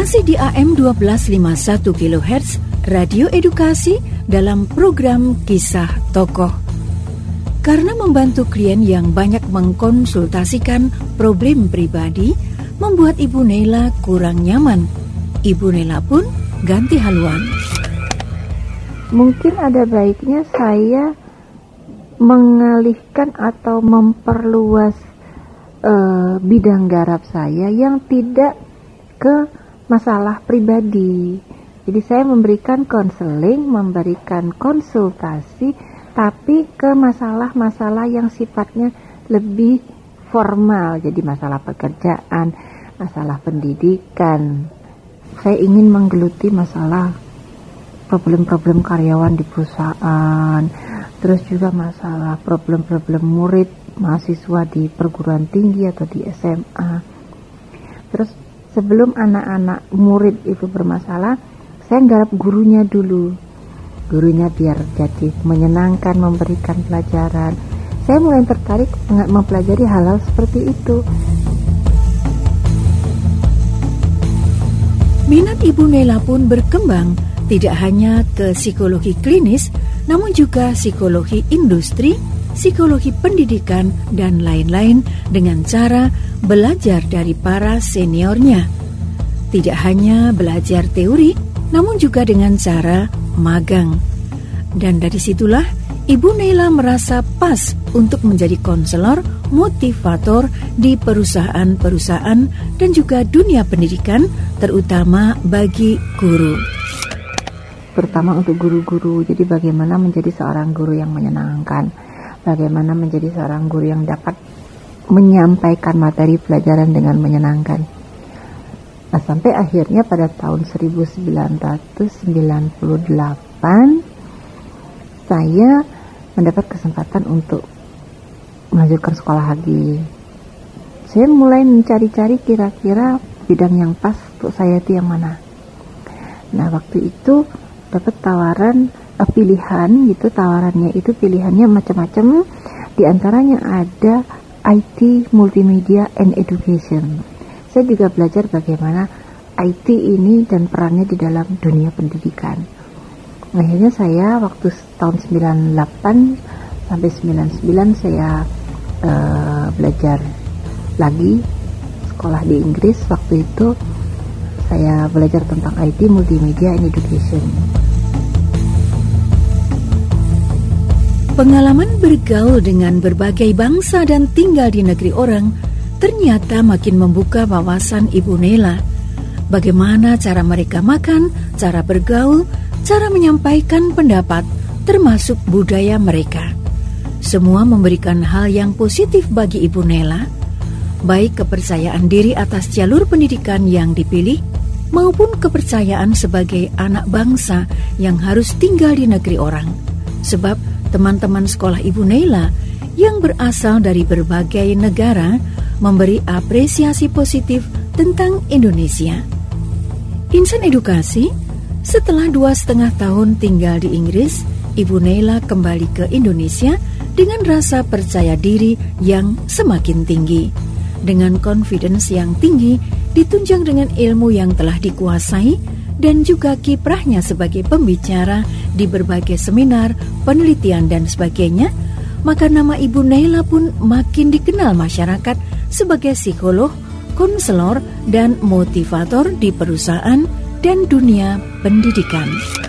Masih di AM 1251 kHz Radio Edukasi dalam program Kisah Tokoh. Karena membantu klien yang banyak mengkonsultasikan problem pribadi, membuat Ibu Nela kurang nyaman. Ibu Nela pun ganti haluan. Mungkin ada baiknya saya mengalihkan atau memperluas bidang garap saya yang tidak ke masalah pribadi. Jadi saya memberikan konseling, memberikan konsultasi, tapi ke masalah-masalah yang sifatnya lebih formal. Jadi masalah pekerjaan, masalah pendidikan. Saya ingin menggeluti masalah problem-problem karyawan di perusahaan, terus juga masalah problem-problem murid, mahasiswa di perguruan tinggi atau di SMA. Terus sebelum anak-anak murid itu bermasalah, saya garap gurunya dulu. Gurunya biar jadi menyenangkan, memberikan pelajaran. Saya mulai tertarik mempelajari hal-hal seperti itu. Minat Ibu Nela pun berkembang, tidak hanya ke psikologi klinis, namun juga psikologi industri, psikologi pendidikan, dan lain-lain dengan cara belajar dari para seniornya. Tidak hanya belajar teori, namun juga dengan cara magang. Dan dari situlah Ibu Nela merasa pas untuk menjadi konselor, motivator di perusahaan-perusahaan dan juga dunia pendidikan, terutama bagi guru. Terutama untuk guru-guru, jadi bagaimana menjadi seorang guru yang menyenangkan, bagaimana menjadi seorang guru yang dapat menyampaikan materi pelajaran dengan menyenangkan. Nah, sampai akhirnya pada tahun 1998 saya mendapat kesempatan untuk melanjutkan sekolah lagi. Saya mulai mencari-cari kira-kira bidang yang pas untuk saya itu yang mana. Nah, waktu itu dapat tawaran pilihan gitu, tawarannya itu pilihannya macam-macam. Di antaranya ada IT, Multimedia and Education. Saya juga belajar bagaimana IT ini dan perannya di dalam dunia pendidikan. Akhirnya saya waktu tahun 98 sampai 99 saya belajar lagi sekolah di Inggris. Waktu itu saya belajar tentang IT, Multimedia and Education. Pengalaman bergaul dengan berbagai bangsa dan tinggal di negeri orang ternyata makin membuka wawasan Ibu Nela. Bagaimana cara mereka makan, cara bergaul, cara menyampaikan pendapat, termasuk budaya mereka. Semua memberikan hal yang positif bagi Ibu Nela, baik kepercayaan diri atas jalur pendidikan yang dipilih, maupun kepercayaan sebagai anak bangsa yang harus tinggal di negeri orang. Sebab teman-teman sekolah Ibu Nela yang berasal dari berbagai negara memberi apresiasi positif tentang Indonesia. Insan Edukasi, setelah 2,5 tahun tinggal di Inggris, Ibu Nela kembali ke Indonesia dengan rasa percaya diri yang semakin tinggi. Dengan confidence yang tinggi, ditunjang dengan ilmu yang telah dikuasai, dan juga kiprahnya sebagai pembicara di berbagai seminar, penelitian, dan sebagainya, maka nama Ibu Nela pun makin dikenal masyarakat sebagai psikolog, konselor, dan motivator di perusahaan dan dunia pendidikan.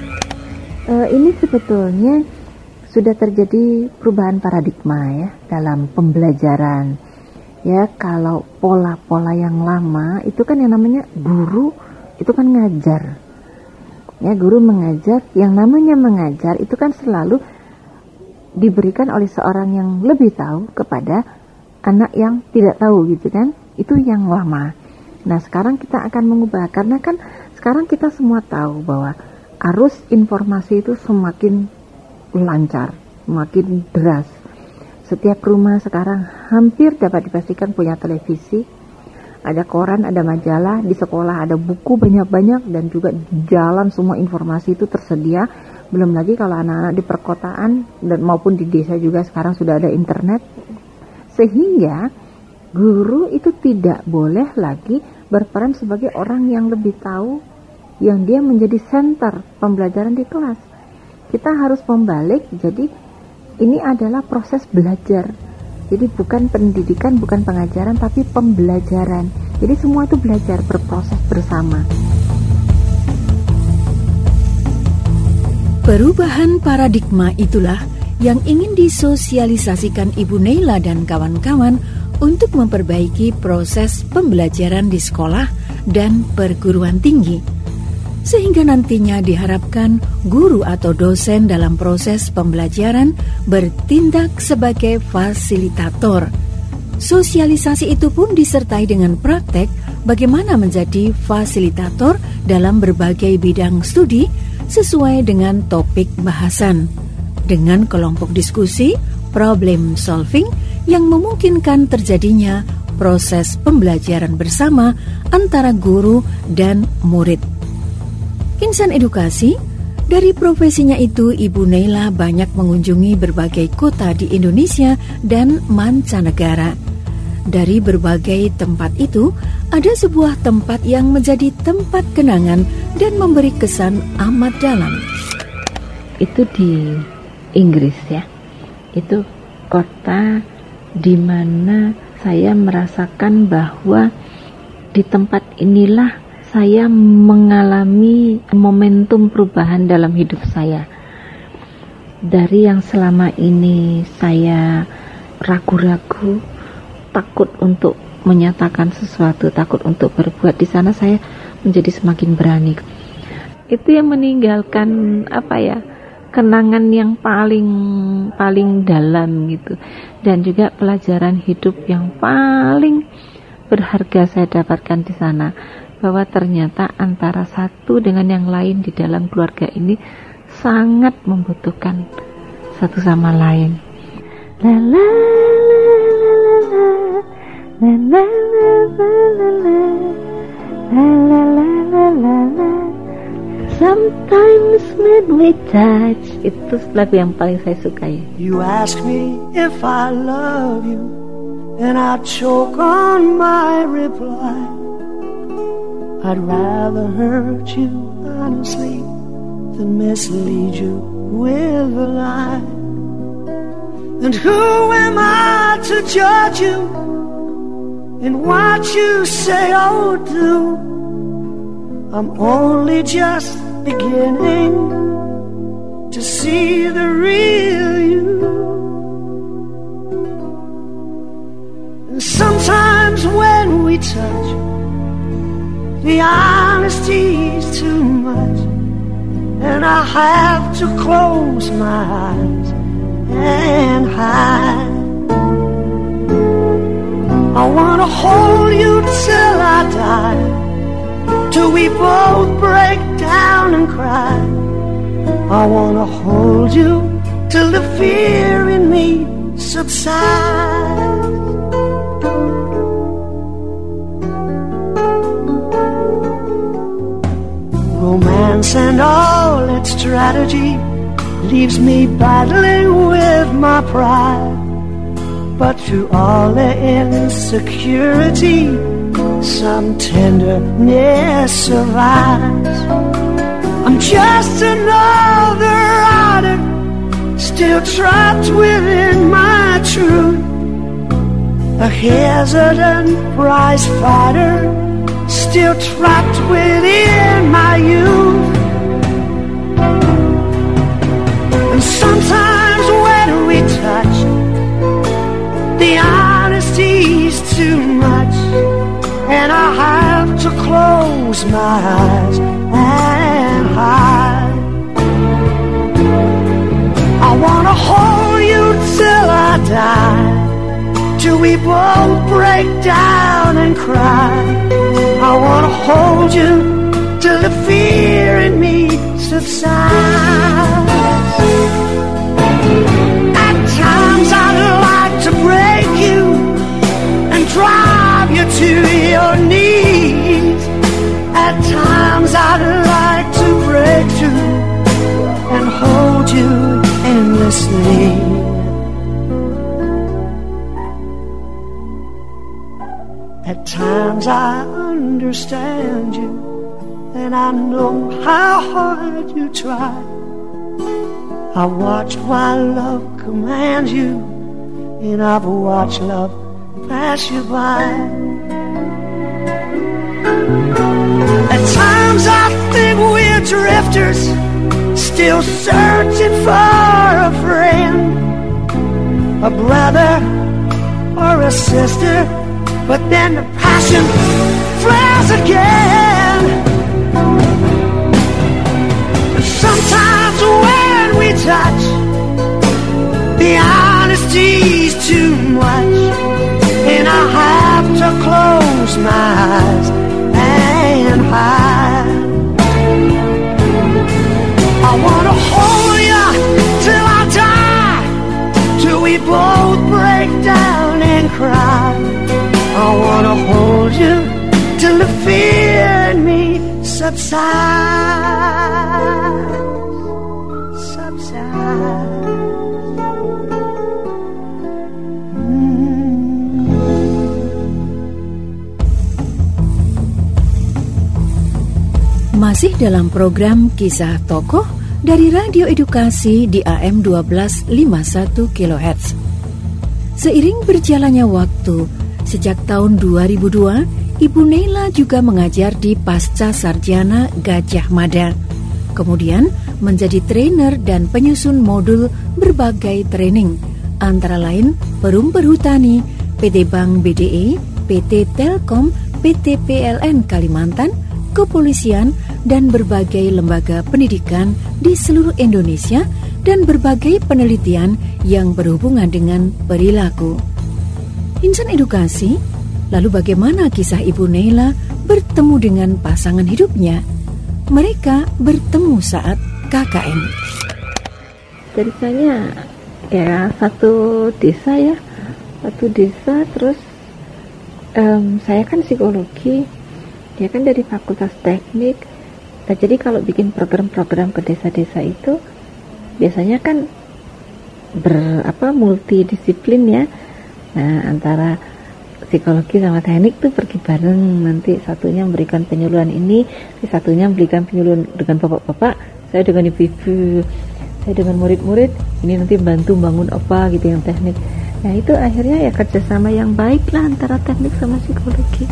Ini sebetulnya sudah terjadi perubahan paradigma ya dalam pembelajaran. Ya, kalau pola-pola yang lama itu kan yang namanya guru itu kan ngajar. Ya, guru mengajar, yang namanya mengajar itu kan selalu diberikan oleh seorang yang lebih tahu kepada anak yang tidak tahu gitu kan. Itu yang lama. Nah, sekarang kita akan mengubah, karena kan sekarang kita semua tahu bahwa arus informasi itu semakin lancar, semakin deras. Setiap rumah sekarang hampir dapat dipastikan punya televisi, ada koran, ada majalah, di sekolah ada buku banyak-banyak, dan juga di jalan semua informasi itu tersedia. Belum lagi kalau anak-anak di perkotaan dan maupun di desa juga sekarang sudah ada internet. Sehingga guru itu tidak boleh lagi berperan sebagai orang yang lebih tahu, yang dia menjadi center pembelajaran di kelas. Kita harus membalik, jadi ini adalah proses belajar. Jadi bukan pendidikan, bukan pengajaran, tapi pembelajaran. Jadi semua itu belajar, berproses bersama. Perubahan paradigma itulah yang ingin disosialisasikan Ibu Neila dan kawan-kawan untuk memperbaiki proses pembelajaran di sekolah dan perguruan tinggi. Sehingga nantinya diharapkan guru atau dosen dalam proses pembelajaran bertindak sebagai fasilitator. Sosialisasi itu pun disertai dengan praktek bagaimana menjadi fasilitator dalam berbagai bidang studi sesuai dengan topik bahasan, dengan kelompok diskusi, problem solving yang memungkinkan terjadinya proses pembelajaran bersama antara guru dan murid. Insan edukasi, dari profesinya itu Ibu Neila banyak mengunjungi berbagai kota di Indonesia dan mancanegara. Dari berbagai tempat itu, ada sebuah tempat yang menjadi tempat kenangan dan memberi kesan amat dalam. Itu di Inggris ya. Itu kota di mana saya merasakan bahwa di tempat inilah saya mengalami momentum perubahan dalam hidup saya. Dari yang selama ini saya ragu-ragu, takut untuk menyatakan sesuatu, takut untuk berbuat, di sana saya menjadi semakin berani. Itu yang meninggalkan kenangan yang paling dalam gitu, dan juga pelajaran hidup yang paling berharga saya dapatkan di sana, bahwa ternyata antara satu dengan yang lain di dalam keluarga ini sangat membutuhkan satu sama lain. La la la la la la la la la la la la. Sometimes when we touch, itu lagu yang paling saya sukai. You ask me if I love you, and I choke on my reply. I'd rather hurt you honestly than mislead you with a lie. And who am I to judge you in what you say or do? I'm only just beginning to see the real you. And sometimes when we touch, the honesty's too much, and I have to close my eyes and hide. I wanna hold you till I die, till we both break down and cry. I wanna hold you till the fear in me subsides. Romance and all its strategy leaves me battling with my pride. But through all the insecurity, some tenderness survives. I'm just another rider, still trapped within my truth. A hesitant prize fighter, still trapped within my youth. And sometimes when we touch, the honesty's too much, and I have to close my eyes and hide. I wanna hold you till I die, till we both break down and cry. I wanna hold you till the fear in me subsides. At times I'd like to break you and drive you to your knees. At times I'd like to break through and hold you endlessly. At times I understand you, and I know how hard you try. I watched while love commands you, and I've watched love pass you by. At times I think we're drifters, still searching for a friend, a brother or a sister, but then the passion flares again. Sometimes when we touch, the honesty's too much, and I have to close my eyes and hide. I wanna hold you till I die, till we both break down and cry. I wanna hold you till the fear in me subsides. Masih dalam program Kisah Tokoh dari Radio Edukasi di AM 1251 kHz. Seiring berjalannya waktu, sejak tahun 2002, Ibu Neila juga mengajar di Pasca Sarjana Gajah Mada. Kemudian menjadi trainer dan penyusun modul berbagai training, antara lain Perum Perhutani, PT Bank BDI, PT Telkom, PT PLN Kalimantan, kepolisian, dan berbagai lembaga pendidikan di seluruh Indonesia dan berbagai penelitian yang berhubungan dengan perilaku. Insan Edukasi, lalu bagaimana kisah Ibu Neila bertemu dengan pasangan hidupnya? Mereka bertemu saat KKN. Ceritanya ya satu desa terus saya kan psikologi, dia kan dari Fakultas Teknik. Nah, jadi kalau bikin program-program ke desa-desa itu biasanya kan multidisiplin ya. Nah, antara psikologi sama teknik tuh pergi bareng. Nanti satunya memberikan penyuluhan ini, satunya memberikan penyuluhan dengan bapak-bapak, saya dengan ibu-ibu, saya dengan murid-murid, ini nanti bantu bangun apa gitu yang teknik. Nah, itu akhirnya ya kerjasama yang baik lah antara teknik sama psikologi.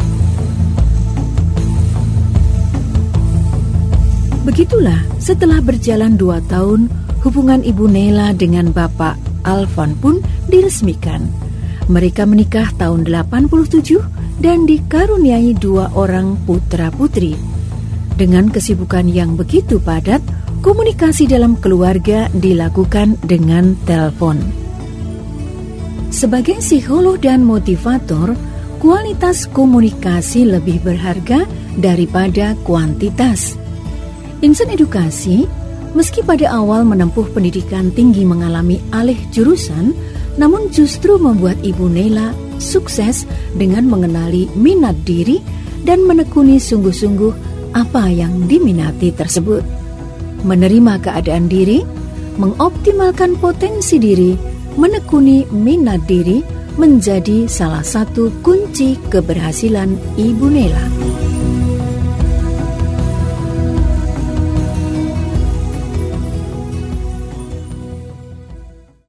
Begitulah setelah berjalan 2 tahun, hubungan Ibu Neila dengan Bapak Alfon pun diresmikan. Mereka menikah tahun 87 dan dikaruniai 2 orang putra-putri. Dengan kesibukan yang begitu padat, komunikasi dalam keluarga dilakukan dengan telepon. Sebagai psikolog dan motivator, kualitas komunikasi lebih berharga daripada kuantitas. Insan Edukasi, meski pada awal menempuh pendidikan tinggi mengalami alih jurusan, namun justru membuat Ibu Neila sukses dengan mengenali minat diri dan menekuni sungguh-sungguh apa yang diminati tersebut. Menerima keadaan diri, mengoptimalkan potensi diri, menekuni minat diri menjadi salah satu kunci keberhasilan Ibu Neila.